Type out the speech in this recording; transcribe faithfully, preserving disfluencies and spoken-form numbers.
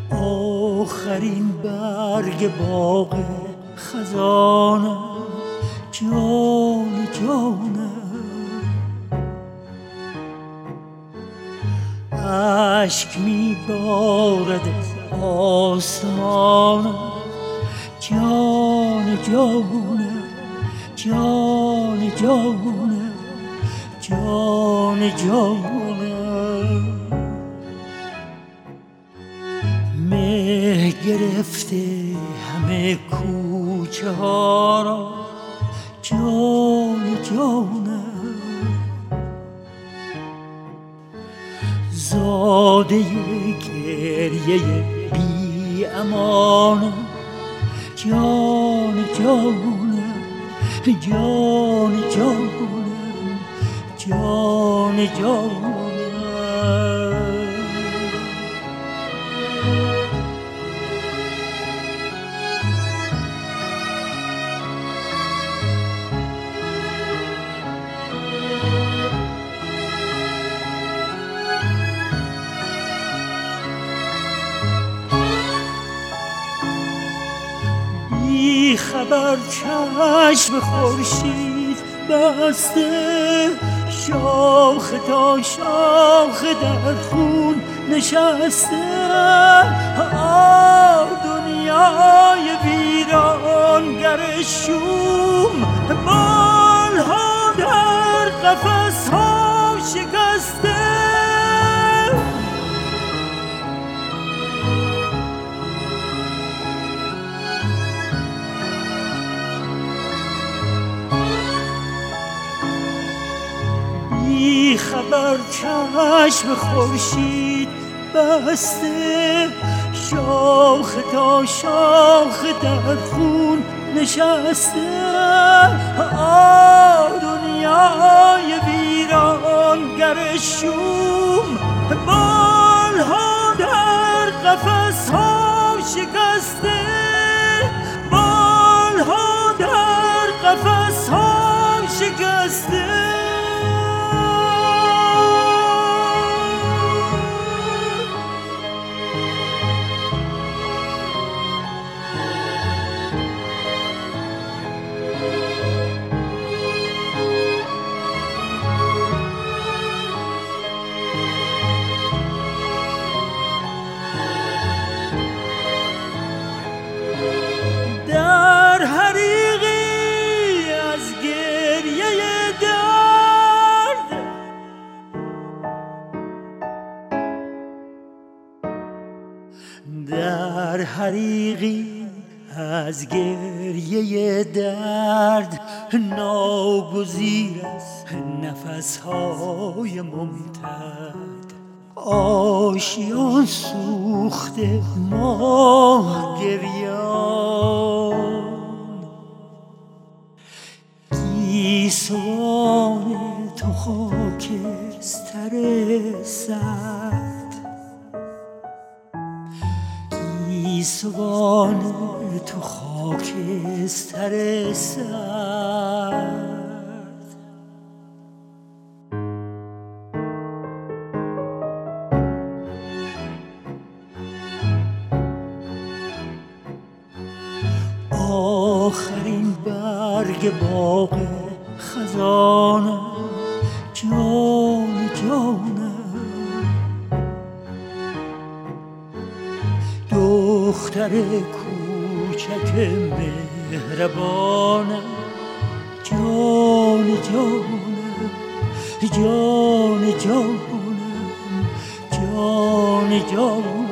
آخرین برگ باغ خزانم، جان جانم، اشک می بارد از آسمانم، جان جانم، جان جانم، جان جانم. مه گرفته همه کوچه ها را، جان جانم، زاده گریه بی امانم، جان جانم، جان جانم، جان جانم. بی خبر چشم خورشید بسته، شاخ تا شاخ در خون نشسته. آه دنیای ویرانگر شوم، بالها در قفس ها شکسته. بی خبر چشم خورشید بسته، شاخ تا شاخ در خون نشسته. آه دنیای ویرانگر شوم، بالها در قفس ها شکسته، بالها در قفس ها شکسته. در حریقی از گریه درد، در حریقی از گریه درد، ناگزیر از نفسهای ممتد. آشیان سوخته ماه گریان، گیسوان تو خاکستر سرد، گیسوان تو خاکستر سرد. آخرین برگ باغ خزانم، جان جانم، دختر کوچک مهربانم، جان جانم، جان جانم، جان جانم.